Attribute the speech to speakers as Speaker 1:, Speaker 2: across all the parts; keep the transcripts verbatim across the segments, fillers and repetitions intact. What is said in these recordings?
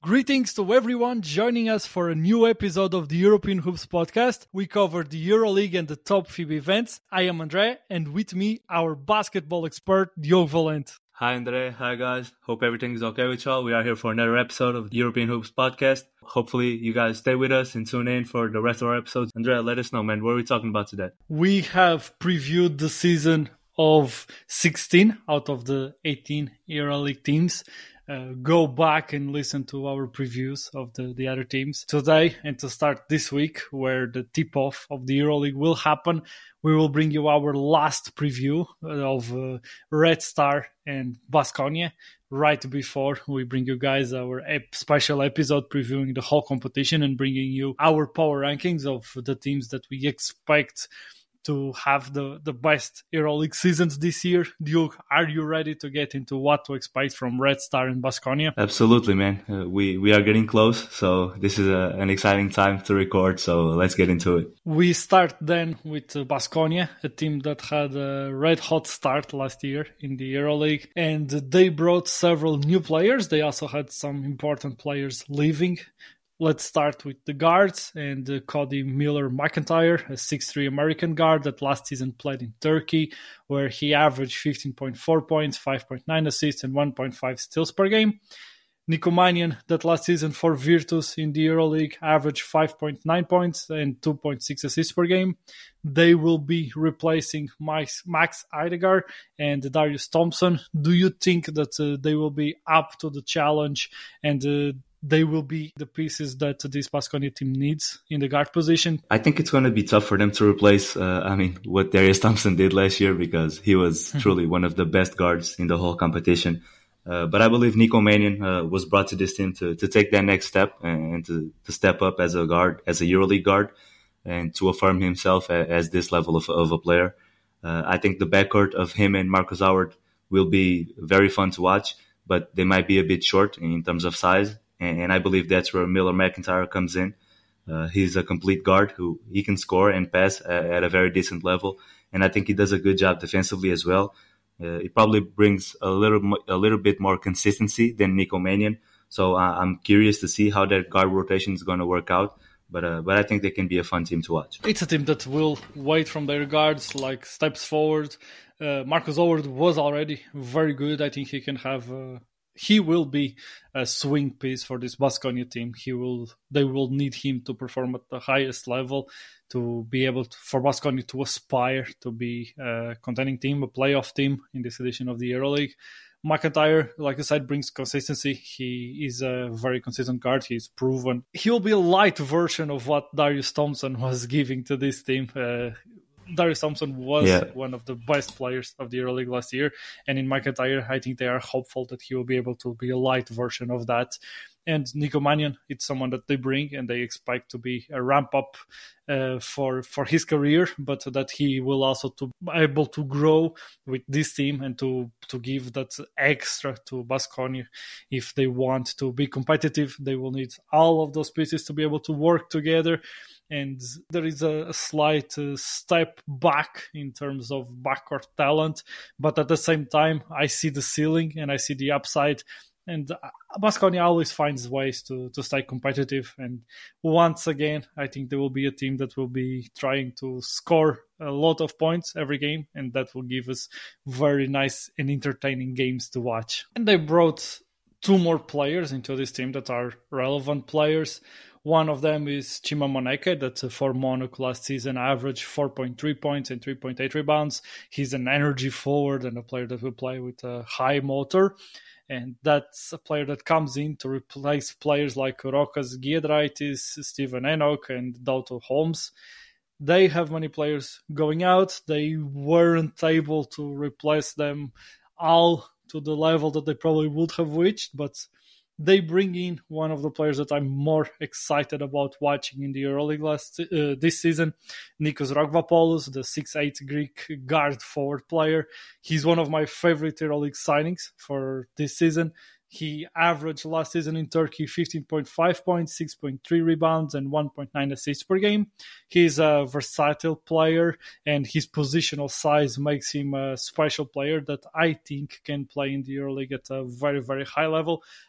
Speaker 1: Greetings to everyone joining us for a new episode of the European Hoops podcast. We cover the EuroLeague and the top FIBA events. I am Andre, and with me, our basketball expert, Diogo Valente.
Speaker 2: Hi Andre, hi guys. Hope everything is okay with y'all. We are here for another episode of the European Hoops podcast. Hopefully you guys stay with us and tune in for the rest of our episodes. Andrea, let us know, man. What are we talking about today?
Speaker 1: We have previewed the season of sixteen out of the eighteen EuroLeague teams. Uh, go back and listen to our previews of the, the other teams today, and to start this week where the tip-off of the EuroLeague will happen, we will bring you our last preview of uh, Red Star and Baskonia right before we bring you guys our ep- special episode previewing the whole competition and bringing you our power rankings of the teams that we expect to have the, the best EuroLeague seasons this year. Duke, are you ready to get into what to expect from Red Star and Baskonia?
Speaker 2: Absolutely, man. Uh, we, we are getting close, so this is a, an exciting time to record, so let's get into it.
Speaker 1: We start then with uh, Baskonia, a team that had a red-hot start last year in the EuroLeague, and they brought several new players. They also had some important players leaving. Let's start with the guards and uh, Cody Miller-McIntyre, a six three American guard that last season played in Turkey, where he averaged fifteen point four points, five point nine assists, and one point five steals per game. Nico Mannion, that last season for Virtus in the EuroLeague, averaged five point nine points and two point six assists per game. They will be replacing Max, Max Eidegar and Darius Thompson. Do you think that uh, they will be up to the challenge and uh, they will be the pieces that this Baskonia team needs in the guard position?
Speaker 2: I think it's going to be tough for them to replace, uh, I mean, what Darius Thompson did last year, because he was truly one of the best guards in the whole competition. Uh, but I believe Nico Mannion uh, was brought to this team to, to take that next step and to, to step up as a guard, as a EuroLeague guard, and to affirm himself as, as this level of, of a player. Uh, I think the backcourt of him and Marcus Howard will be very fun to watch, but they might be a bit short in terms of size. And I believe that's where Miller-McIntyre comes in. Uh, he's a complete guard who he can score and pass at, at a very decent level. And I think he does a good job defensively as well. Uh, he probably brings a little a little bit more consistency than Nico Mannion. So uh, I'm curious to see how that guard rotation is going to work out. But uh, but I think they can be a fun team to watch.
Speaker 1: It's a team that will wait from their guards, like steps forward. Uh, Marcus Howard was already very good. I think he can have... Uh... He will be a swing piece for this Baskonia team. He will. They will need him to perform at the highest level to be able to, for Baskonia to aspire to be a contending team, a playoff team in this edition of the EuroLeague. McIntyre, like I said, brings consistency. He is a very consistent guard. He's proven. He'll be a light version of what Darius Thompson was giving to this team. Uh, Darius Thompson was yeah. one of the best players of the EuroLeague last year. And in McIntyre, I think they are hopeful that he will be able to be a light version of that. And Nico Mannion, it's someone that they bring and they expect to be a ramp-up uh, for for his career, but that he will also to be able to grow with this team and to, to give that extra to Baskonia. If they want to be competitive, they will need all of those pieces to be able to work together. And there is a, a slight uh, step back in terms of backcourt talent, but at the same time, I see the ceiling and I see the upside. And Baskonia always finds ways to, to stay competitive. And once again, I think there will be a team that will be trying to score a lot of points every game, and that will give us very nice and entertaining games to watch. And they brought two more players into this team that are relevant players. One of them is Chima Moneke, that for Monaco last season averaged four point three points and three point eight rebounds. He's an energy forward and a player that will play with a high motor. And that's a player that comes in to replace players like Rokas Giedraitis, Steven Enoch, and Dauto Holmes. They have many players going out. They weren't able to replace them all to the level that they probably would have reached, but they bring in one of the players that I'm more excited about watching in the EuroLeague last uh, this season, Nikos Rogvopoulos, the six eight Greek guard forward player. He's one of my favorite EuroLeague signings for this season. He averaged last season in Turkey fifteen point five points, six point three rebounds, and one point nine assists per game. He's a versatile player, and his positional size makes him a special player that I think can play in the EuroLeague at a very, very high level.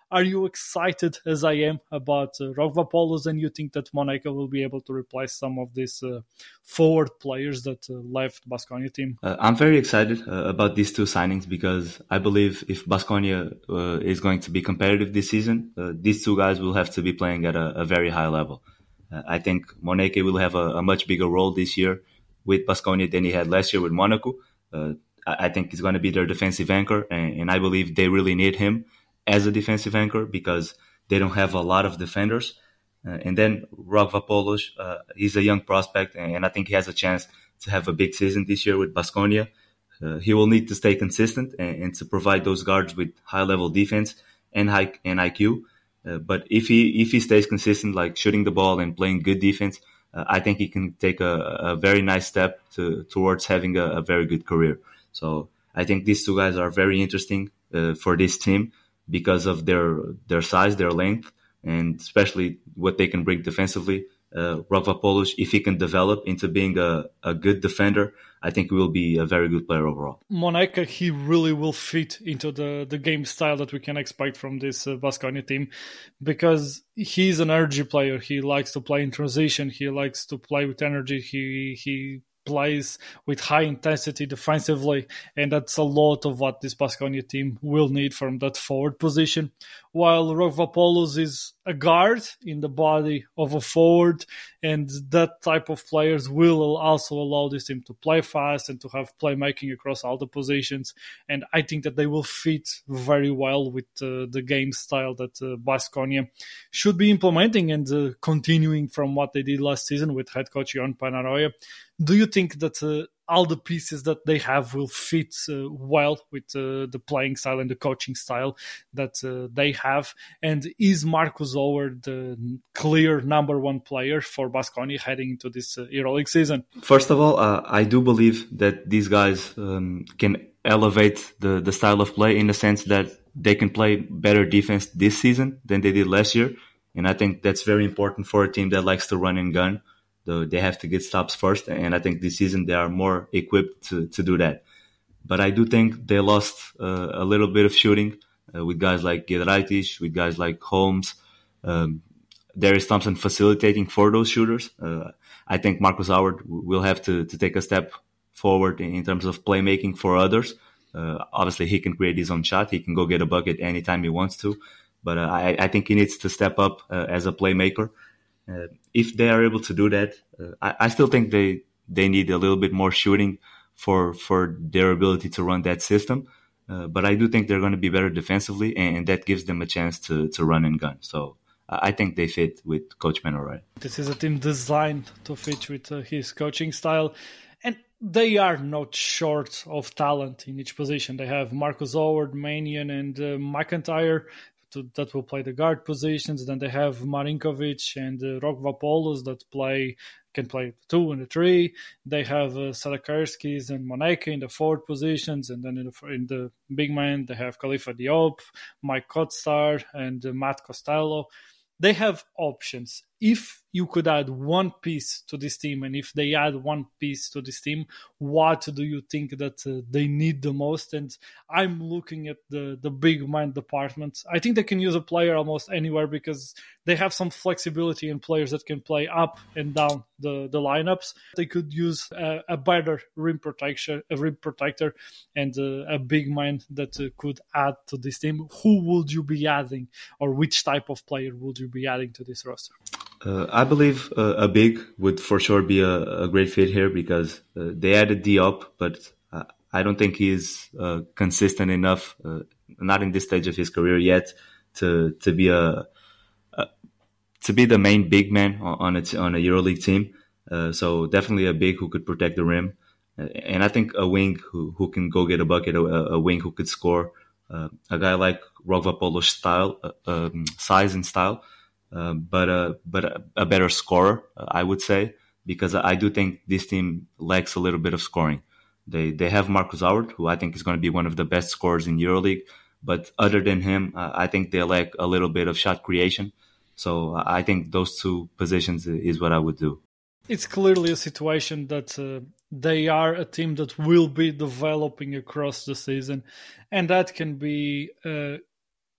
Speaker 1: Are you excited, as I am, about uh, Rok Vapolos, and you think that Monaco will be able to replace some of these uh, forward players that uh, left Baskonia team?
Speaker 2: Uh, I'm very excited uh, about these two signings because I believe if Baskonia uh, is going to be competitive this season, uh, these two guys will have to be playing at a, a very high level. Uh, I think Moneke will have a, a much bigger role this year with Baskonia than he had last year with Monaco. Uh, I, I think he's going to be their defensive anchor, and, and I believe they really need him as a defensive anchor because they don't have a lot of defenders. Uh, and then Rok Vapolos, uh, he's a young prospect, and I think he has a chance to have a big season this year with Baskonia. Uh, he will need to stay consistent and, and to provide those guards with high-level defense and high and I Q. Uh, but if he if he stays consistent, like shooting the ball and playing good defense, uh, I think he can take a, a very nice step to, towards having a, a very good career. So I think these two guys are very interesting uh, for this team because of their their size, their length, and especially what they can bring defensively. Uh, Rok Vapolos, if he can develop into being a, a good defender, I think he will be a very good player overall.
Speaker 1: Monaco, he really will fit into the, the game style that we can expect from this uh, Baskonia team because he's an energy player. He likes to play in transition. He likes to play with energy. He he plays with high intensity defensively, and that's a lot of what this Baskonia team will need from that forward position. While Rok Vapolos is a guard in the body of a forward, and that type of players will also allow this team to play fast and to have playmaking across all the positions. And I think that they will fit very well with uh, the game style that uh, Baskonia should be implementing and uh, continuing from what they did last season with head coach Jon Panaroya. Do you think that uh, all the pieces that they have will fit uh, well with uh, the playing style and the coaching style that uh, they have? And is Marcus Howard the clear number one player for Baskonia heading into this uh, EuroLeague season?
Speaker 2: First of all, uh, I do believe that these guys um, can elevate the, the style of play in the sense that they can play better defense this season than they did last year. And I think that's very important for a team that likes to run and gun. They have to get stops first, and I think this season they are more equipped to, to do that. But I do think they lost uh, a little bit of shooting uh, with guys like Giedraitis, with guys like Holmes, um, Darius Thompson facilitating for those shooters. Uh, I think Marcus Howard will have to, to take a step forward in, in terms of playmaking for others. Uh, obviously, he can create his own shot. He can go get a bucket anytime he wants to. But uh, I, I think he needs to step up uh, as a playmaker. Uh, if they are able to do that, uh, I, I still think they, they need a little bit more shooting for for their ability to run that system. Uh, but I do think they're going to be better defensively, and, and that gives them a chance to, to run and gun. So I think they fit with Coach Panaroya.
Speaker 1: This is a team designed to fit with uh, his coaching style. And they are not short of talent in each position. They have Marcus Howard, Mannion, and uh, McIntyre. To, that will play the guard positions. Then they have Marinkovic and uh, Rok Vapolos that play can play the two and the three. They have uh, Salakarskis and Monaco in the forward positions, and then in the, in the big man they have Khalifa Diop, Mike Kotstar, and uh, Matt Costello. They have options. If you could add one piece to this team, and if they add one piece to this team, what do you think that uh, they need the most? And I'm looking at the, the big mind department. I think they can use a player almost anywhere because they have some flexibility in players that can play up and down the, the lineups. They could use a, a better rim protection, a rim protector, and uh, a big mind that uh, could add to this team. Who would you be adding, or which type of player would you be adding to this roster?
Speaker 2: Uh, I believe uh, a big would for sure be a, a great fit here because uh, they added Diop, but uh, I don't think he's uh, consistent enough, uh, not in this stage of his career yet, to to be a, a to be the main big man on a on a EuroLeague team. Uh, so definitely a big who could protect the rim, uh, and I think a wing who who can go get a bucket, a, a wing who could score, uh, a guy like Rok Vapolos' style, uh, um, size and style. Uh, but uh, but a, a better scorer, uh, I would say, because I do think this team lacks a little bit of scoring. They they have Marcus Howard, who I think is going to be one of the best scorers in EuroLeague. But other than him, uh, I think they lack a little bit of shot creation. So uh, I think those two positions is what I would do.
Speaker 1: It's clearly a situation that uh, they are a team that will be developing across the season, and that can be Uh,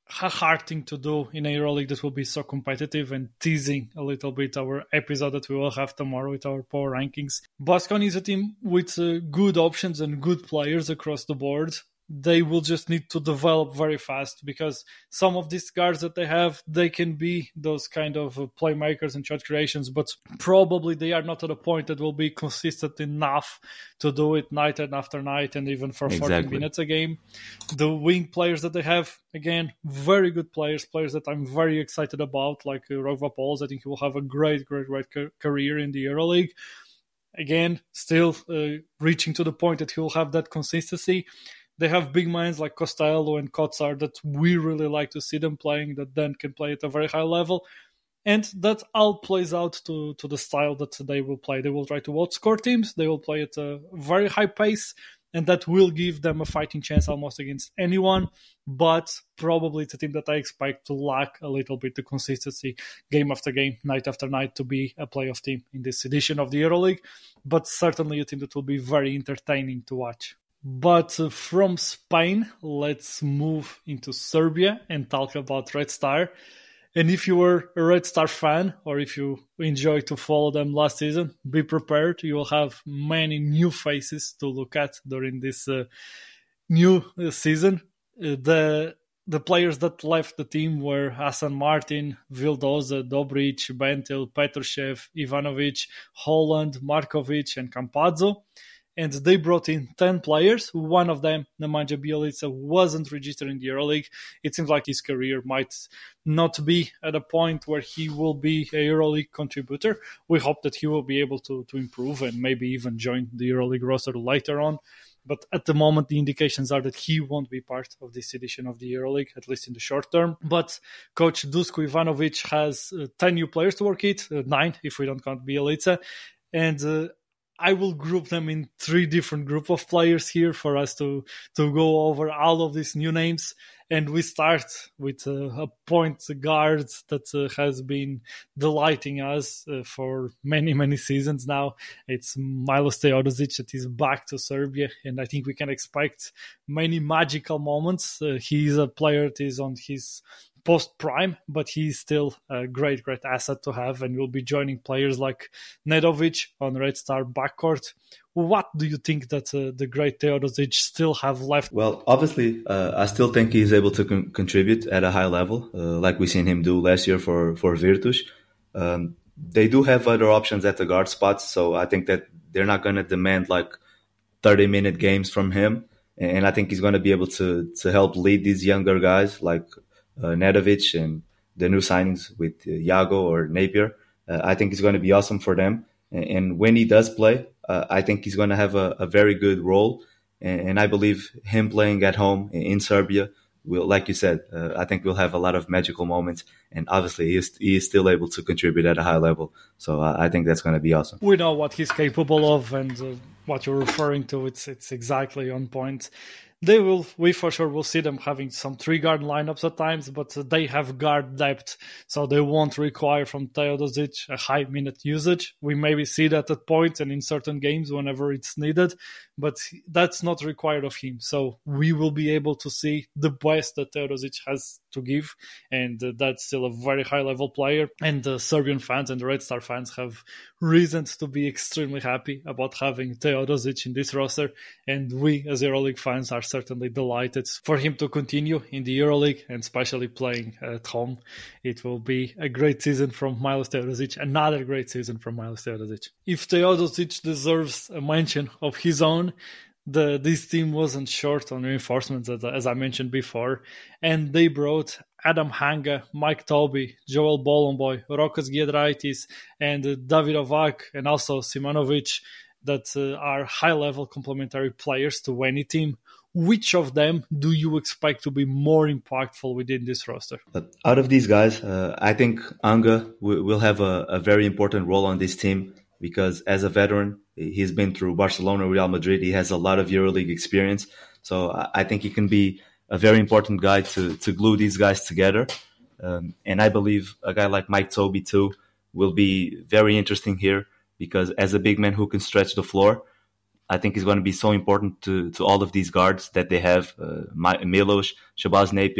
Speaker 1: a hard thing to do in a EuroLeague that will be so competitive, and teasing a little bit our episode that we will have tomorrow with our power rankings. Baskonia is a team with uh, good options and good players across the board. They will just need to develop very fast, because some of these guards that they have, they can be those kind of uh, playmakers and shot creations, but probably they are not at a point that will be consistent enough to do it night and after night, and even for
Speaker 2: Exactly.
Speaker 1: forty minutes a game. The wing players that they have, again, very good players, players that I'm very excited about, like uh, Rogva Pols. I think he will have a great, great, great ca- career in the EuroLeague. Again, still uh, reaching to the point that he will have that consistency. They have big minds like Costello and Kotsar that we really like to see them playing, that then can play at a very high level. And that all plays out to, to the style that they will play. They will try to outscore teams. They will play at a very high pace, and that will give them a fighting chance almost against anyone. But probably it's a team that I expect to lack a little bit the consistency game after game, night after night, to be a playoff team in this edition of the EuroLeague. But certainly a team that will be very entertaining to watch. But uh, from Spain, let's move into Serbia and talk about Red Star. And if you were a Red Star fan, or if you enjoyed to follow them last season, be prepared. You will have many new faces to look at during this uh, new uh, season. Uh, the the players that left the team were Hasan Martin, Vildoza, Dobric, Bentil, Petrushev, Ivanovic, Holland, Markovic, and Campazzo. And they brought in ten players. One of them, Nemanja Bjelica, wasn't registered in the EuroLeague. It seems like his career might not be at a point where he will be a EuroLeague contributor. We hope that he will be able to, to improve and maybe even join the EuroLeague roster later on. But at the moment, the indications are that he won't be part of this edition of the EuroLeague, at least in the short term. But Coach Dusko Ivanovic has uh, ten new players to work with, uh, nine if we don't count Bjelica. And uh, I will group them in three different group of players here for us to, to go over all of these new names. And we start with uh, a point guard that uh, has been delighting us uh, for many, many seasons now. It's Milos Teodosic that is back to Serbia, and I think we can expect many magical moments. Uh, he's a player that is on his post-prime, but he's still a great, great asset to have, and will be joining players like Nedovic on Red Star backcourt. What do you think that uh, the great Teodosic still have left?
Speaker 2: Well, obviously, uh, I still think he's able to con- contribute at a high level, uh, like we seen him do last year for, for Virtus. Um, they do have other options at the guard spots, so I think that they're not going to demand like thirty-minute games from him. And I think he's going to be able to, to help lead these younger guys like uh, Nedovic and the new signings with uh, Yago or Napier. Uh, I think he's going to be awesome for them. And, and when he does play, uh, I think he's going to have a, a very good role. And, and I believe him playing at home in, in Serbia will, like you said, uh, I think we'll have a lot of magical moments. And obviously, he is, he is still able to contribute at a high level. So uh, I think that's going to be awesome.
Speaker 1: We know what he's capable of, and uh, what you're referring to, it's it's exactly on point. They will, we for sure will see them having some three guard lineups at times, but they have guard depth, so they won't require from Teodosic a high minute usage. We maybe see that at points and in certain games whenever it's needed, but that's not required of him. So we will be able to see the best that Teodosic has to give, and uh, that's still a very high level player. And the Serbian fans and the Red Star fans have reasons to be extremely happy about having Teodosic in this roster, and we as EuroLeague fans are certainly delighted for him to continue in the EuroLeague, and especially playing at home. It will be a great season from Milos Teodosic, another great season from Milos Teodosic. If Teodosic deserves a mention of his own, the this team wasn't short on reinforcements, as, as I mentioned before, and they brought Adam Hanga, Mike Tobey, Joel Bolomboy, Rokas Giedraitis, and uh, David Ovak, and also Simonovic, that uh, are high-level complementary players to any team. Which of them do you expect to be more impactful within this roster?
Speaker 2: But out of these guys, uh, I think Anga w- will have a, a very important role on this team, because as a veteran, he's been through Barcelona, Real Madrid. He has a lot of EuroLeague experience. So I think he can be a very important guy to, to glue these guys together. Um, and I believe a guy like Mike Tobey, too, will be very interesting here, because as a big man who can stretch the floor, I think he's going to be so important to, to all of these guards that they have, uh, Milos, Shabazz Napier,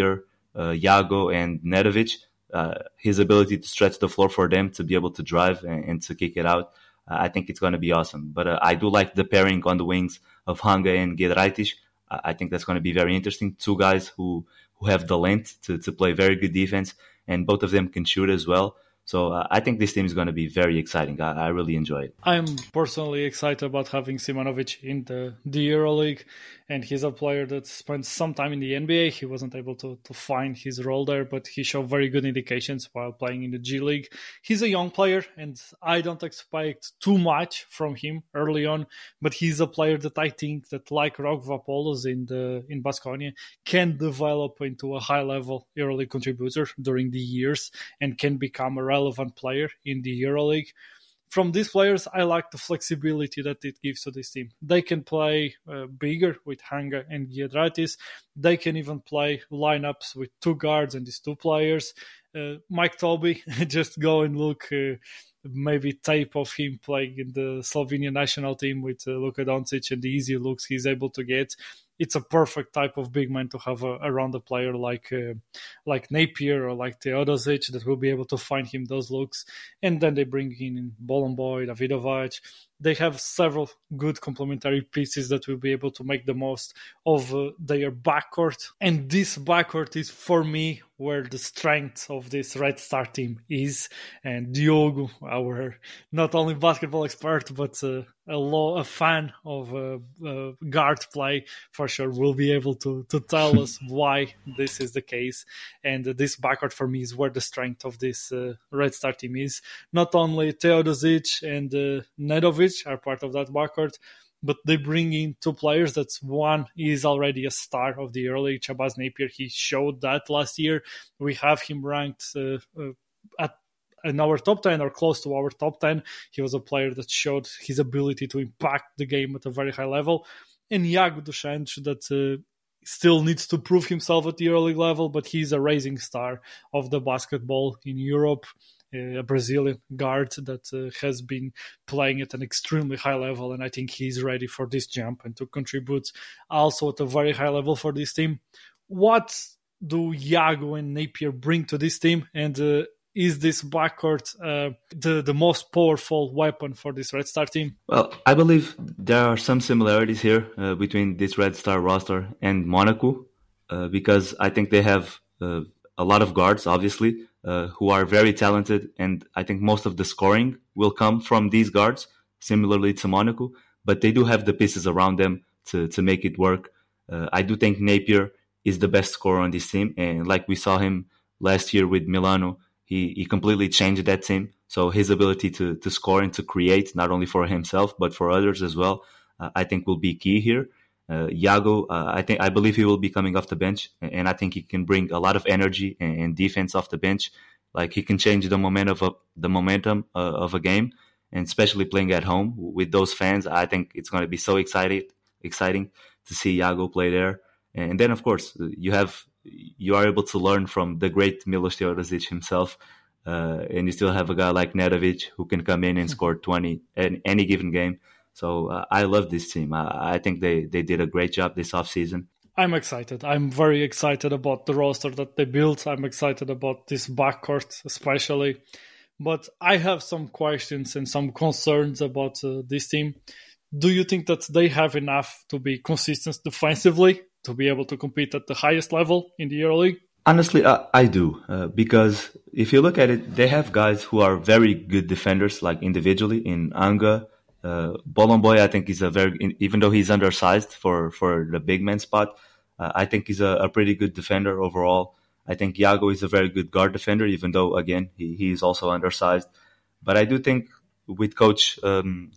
Speaker 2: uh, Yago and Nedovic, uh, his ability to stretch the floor for them to be able to drive and, and to kick it out, uh, I think it's going to be awesome. But uh, I do like the pairing on the wings of Hanga and Giedraitis. Uh, I think that's going to be very interesting. Two guys who, who have the length to, to play very good defense, and both of them can shoot as well. So uh, I think this team is going to be very exciting. I, I really enjoy it.
Speaker 1: I'm personally excited about having Simonovic in the, the EuroLeague, and he's a player that spent some time in the N B A. He wasn't able to, to find his role there, but he showed very good indications while playing in the G League. He's a young player, and I don't expect too much from him early on, but he's a player that I think that, like Rok Vapolos in the in Baskonia, can develop into a high-level EuroLeague contributor during the years and can become a relevant player in the EuroLeague. From these players, I like the flexibility that it gives to this team. They can play uh, bigger with Hanga and Giedraitis. They can even play lineups with two guards and these two players. Uh, Mike Tobey, just go and look, uh, maybe tape of him playing in the Slovenian national team with uh, Luka Doncic and the easy looks he's able to get. It's a perfect type of big man to have a, around a player like uh, like Napier or like Teodosic that will be able to find him those looks. And then they bring in Bolomboy, Davidovic. They have several good complementary pieces that will be able to make the most of uh, their backcourt. And this backcourt is, for me, where the strength of this Red Star team is. And Diogo, our not only basketball expert, but uh, a, lo- a fan of uh, uh, guard play, for sure, will be able to, to tell us why this is the case. And uh, this backcourt, for me, is where the strength of this uh, Red Star team is. Not only Teodosic and uh, Nedovic are part of that backcourt, but they bring in two players. That's one is already a star of the early Shabazz Napier. He showed that last year. We have him ranked uh, uh, at in our top ten or close to our top ten. He was a player that showed his ability to impact the game at a very high level. And Iago dos Santos, that uh, still needs to prove himself at the early level, but he's a rising star of the basketball in Europe. A Brazilian guard that uh, has been playing at an extremely high level, and I think he's ready for this jump and to contribute also at a very high level for this team. What do Iago and Napier bring to this team, and uh, is this backcourt uh, the, the most powerful weapon for this Red Star team?
Speaker 2: Well, I believe there are some similarities here uh, between this Red Star roster and Monaco, uh, because I think they have uh, a lot of guards, obviously, Uh, who are very talented, and I think most of the scoring will come from these guards, similarly to Monaco, but they do have the pieces around them to, to make it work. Uh, I do think Napier is the best scorer on this team, and like we saw him last year with Milano, he, he completely changed that team. So his ability to, to score and to create, not only for himself, but for others as well, uh, I think will be key here. Uh, Iago, uh, I think I believe he will be coming off the bench, and I think he can bring a lot of energy and, and defense off the bench. Like he can change the momentum of a, the momentum uh, of a game, and especially playing at home with those fans, I think it's going to be so excited, exciting to see Iago play there. And then, of course, you have you are able to learn from the great Milos Teodosic himself, uh, and you still have a guy like Nedovic who can come in and score twenty in any given game. So uh, I love this team. I, I think they, they did a great job this offseason.
Speaker 1: I'm excited. I'm very excited about the roster that they built. I'm excited about this backcourt especially. But I have some questions and some concerns about uh, this team. Do you think that they have enough to be consistent defensively, to be able to compete at the highest level in the EuroLeague?
Speaker 2: Honestly, I, I do. Uh, because if you look at it, they have guys who are very good defenders, like individually in Anga. Uh, Bolomboy, I think he's a very, even though he's undersized for, for the big man spot, uh, I think he's a, a pretty good defender overall. I think Iago is a very good guard defender, even though, again, he, he's also undersized. But I do think with Coach, um,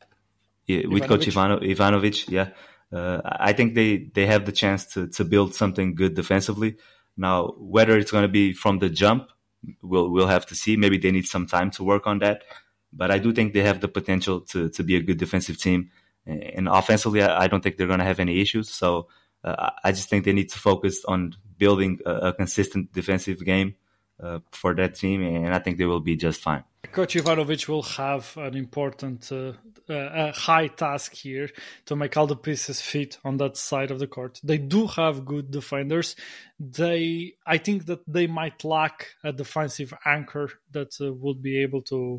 Speaker 2: yeah, with Coach Ivano, Ivanovic, yeah, uh, I think they, they have the chance to, to build something good defensively. Now, whether it's going to be from the jump, we'll, we'll have to see. Maybe they need some time to work on that. But I do think they have the potential to, to be a good defensive team. And offensively, I don't think they're going to have any issues. So uh, I just think they need to focus on building a, a consistent defensive game. uh, for that team, and I think they will be just fine.
Speaker 1: Coach Ivanovic will have an important, uh, uh, a high task here to make all the pieces fit on that side of the court. They do have good defenders. They, I think that they might lack a defensive anchor that uh, would be able to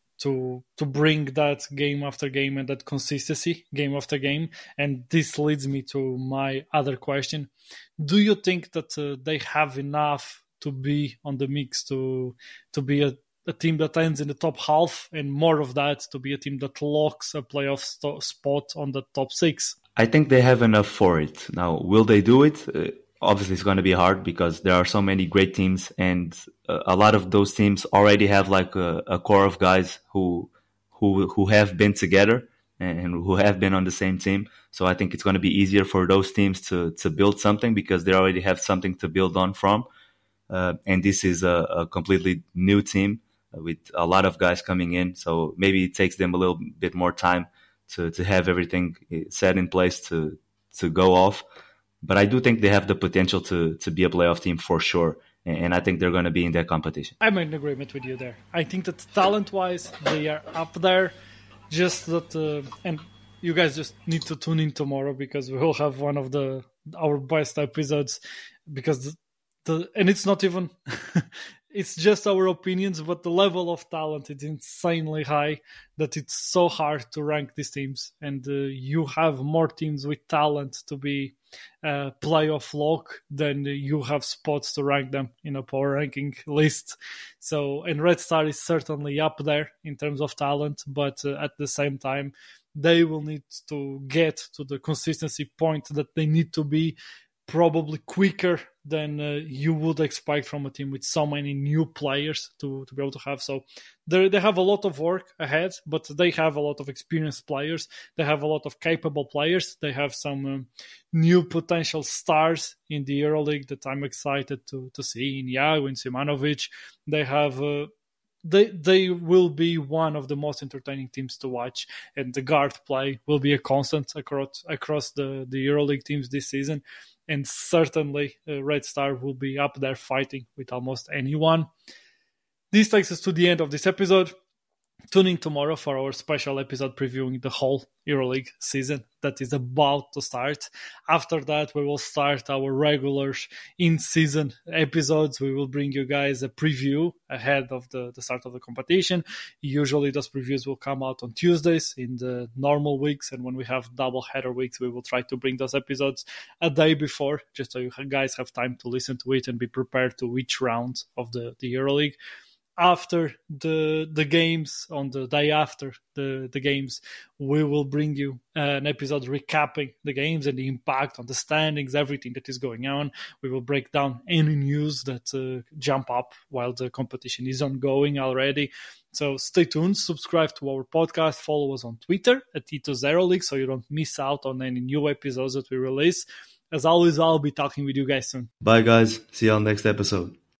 Speaker 1: to to bring that game after game and that consistency game after game. And this leads me to my other question: do you think that uh, they have enough to be on the mix to to be a a team that ends in the top half, and more of that to be a team that locks a playoff st- spot on the top six?
Speaker 2: I think they have enough for it. Now, will they do it? Uh, obviously, it's going to be hard because there are so many great teams, and uh, a lot of those teams already have like a, a core of guys who who who have been together and who have been on the same team. So I think it's going to be easier for those teams to to build something because they already have something to build on from. Uh, and this is a, a completely new team with a lot of guys coming in. So maybe it takes them a little bit more time to, to have everything set in place to, to go off. But I do think they have the potential to, to be a playoff team for sure. And I think they're going to be in that competition.
Speaker 1: I'm in agreement with you there. I think that talent-wise, they are up there. Just that, uh, and you guys just need to tune in tomorrow because we will have one of the our best episodes. Because the, the and it's not even... It's just our opinions, but the level of talent is insanely high that it's so hard to rank these teams. And uh, you have more teams with talent to be uh, playoff lock than you have spots to rank them in a power ranking list. So, and Red Star is certainly up there in terms of talent, but uh, at the same time, they will need to get to the consistency point that they need to be probably quicker than uh, you would expect from a team with so many new players to, to be able to have. So they they have a lot of work ahead, but they have a lot of experienced players. They have a lot of capable players. They have some um, new potential stars in the EuroLeague that I'm excited to, to see in Yago, in Simanovic. They have... Uh, They they will be one of the most entertaining teams to watch, and the guard play will be a constant across across the, the EuroLeague teams this season. And certainly uh, Red Star will be up there fighting with almost anyone. This takes us to the end of this episode. Tune in tomorrow for our special episode previewing the whole EuroLeague season that is about to start. After that, we will start our regular in-season episodes. We will bring you guys a preview ahead of the, the start of the competition. Usually those previews will come out on Tuesdays in the normal weeks, and when we have double header weeks, we will try to bring those episodes a day before, just so you guys have time to listen to it and be prepared to each round of the, the EuroLeague. After the the games, on the day after the, the games, we will bring you an episode recapping the games and the impact on the standings, everything that is going on. We will break down any news that uh, jump up while the competition is ongoing already. So stay tuned, subscribe to our podcast, follow us on Twitter at Ito's EuroLeague so you don't miss out on any new episodes that we release. As always, I'll be talking with you guys soon.
Speaker 2: Bye guys, see you on next episode.